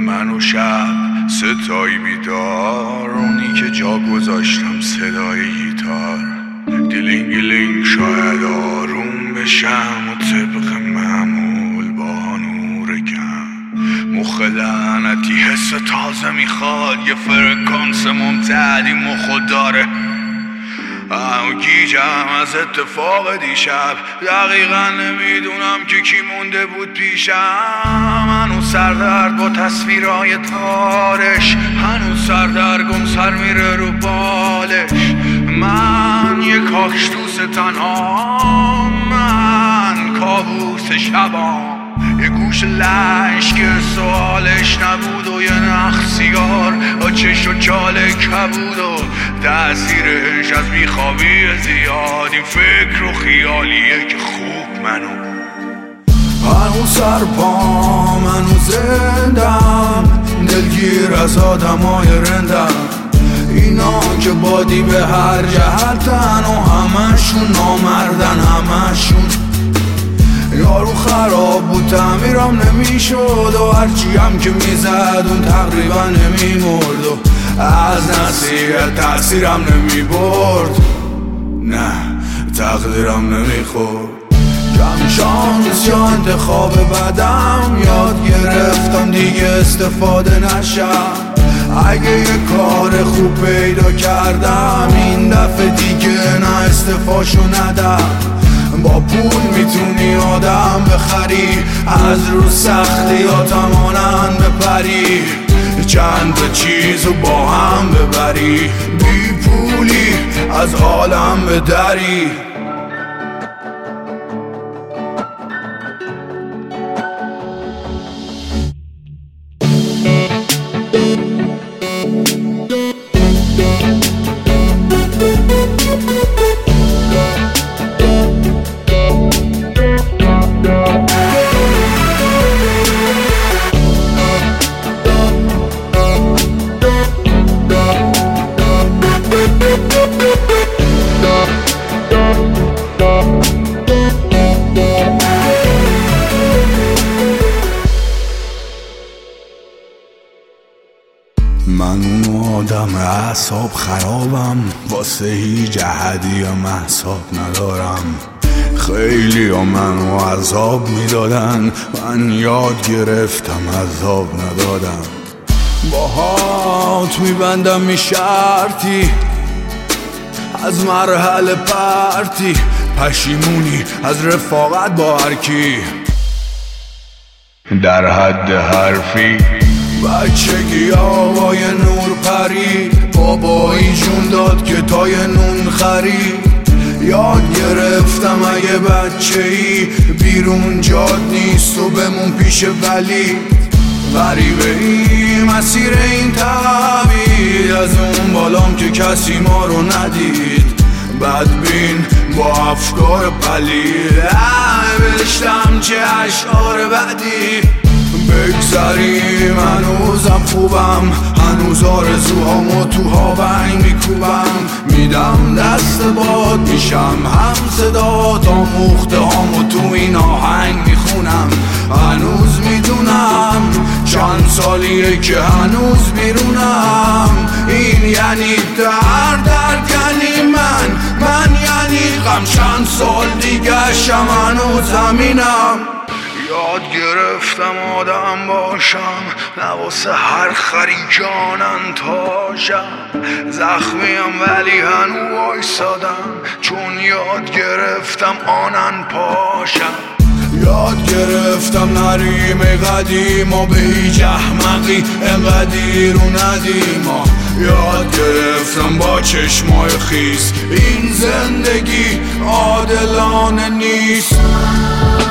من و شب ستایی بیدار، اونی که جا گذاشتم صدای گیتار. دیلینگ شاید آروم بشم و طبق معمول با نور کم. مخ لعنتی حس تازه میخواد، یه فرکانس ممتدی مخو داره. گیجم از اتفاق دیشب، دقیقا نمیدونم که کی مونده بود پیشم. هنوز سردرد با تصویرهای تارش، هنوز سردرگم سر میره رو بالش. من یه کاکشتوس تنها، من کابوس شبام. یه گوش لش که سوالش نبود و یه نخ سیگار و چش و چاله کبود و تأثیرش از بیخوابی زیاد. این فکر و خیالیه که خوب منو هنوز سر پام، هنوز زندم، دلگیر از آدمای رندم. اینا که بادی به هر جهتن و همشون نامردن، همشون. یارو خراب بود تعمیرم نمیشد و هرچی هم که میزد اون تقریبا نمیمرد و از نصیحت تأثیرم نمیبرد، نه تقدیرم نمیخورد. کم شانس یا انتخاب بدم، یاد گرفتم دیگه استفاده نشم. اگه یه کار خوب پیدا کردم این دفعه دیگه نه استفاشو ندم. با پول میتونی آدم بخری، از رو سختیاتم آنن بپری. چند تا چیزو با هم ببری، بی پولی از عالم بدری. من اون آدم اعصاب خرابم، واسه هیچ احدی احساب ندارم. خیلی ها منو عذاب میدادن، من یاد گرفتم عذاب ندادم. باهات میبندم میشرتی از مرحله پرتی، پشیمونی از رفاقت با هرکی. در حد حرفی بچگی آوای نور پری، بابایی جون داد که تای نون خرید. یاد گرفتم اگه بچه‌ای بیرون جاد نیست و بمون پیش ولی. غریبه ای مسیر این تبعید، از اون بالام که کسی ما رو ندید. بدبین با افکار پلید، نوشتم چه اشعار بعدی. بگذریم هنوزم خوبم، هنوز آرزوهامو تو هاونگ میکوبم. میدم دست باد میشم هم صدات، آموخته هامو تو این آهنگ میخونم. هنوز میدونم چند سالیه که هنوز بیرونم. این یعنی درد یعنی من یعنی غم. چند سال دیگه شم هنوز زمینم. یاد گرفتم آدم باشم، نه واسه هر خری جانن تاشم. زخمیم ولی هنو وایسادم، چون یاد گرفتم آنن پاشم. یاد گرفتم نریم قدیم و به هیچ احمقی انقدی رو ندیم. یاد گرفتم با چشمای خیس این زندگی عادلانه نیست.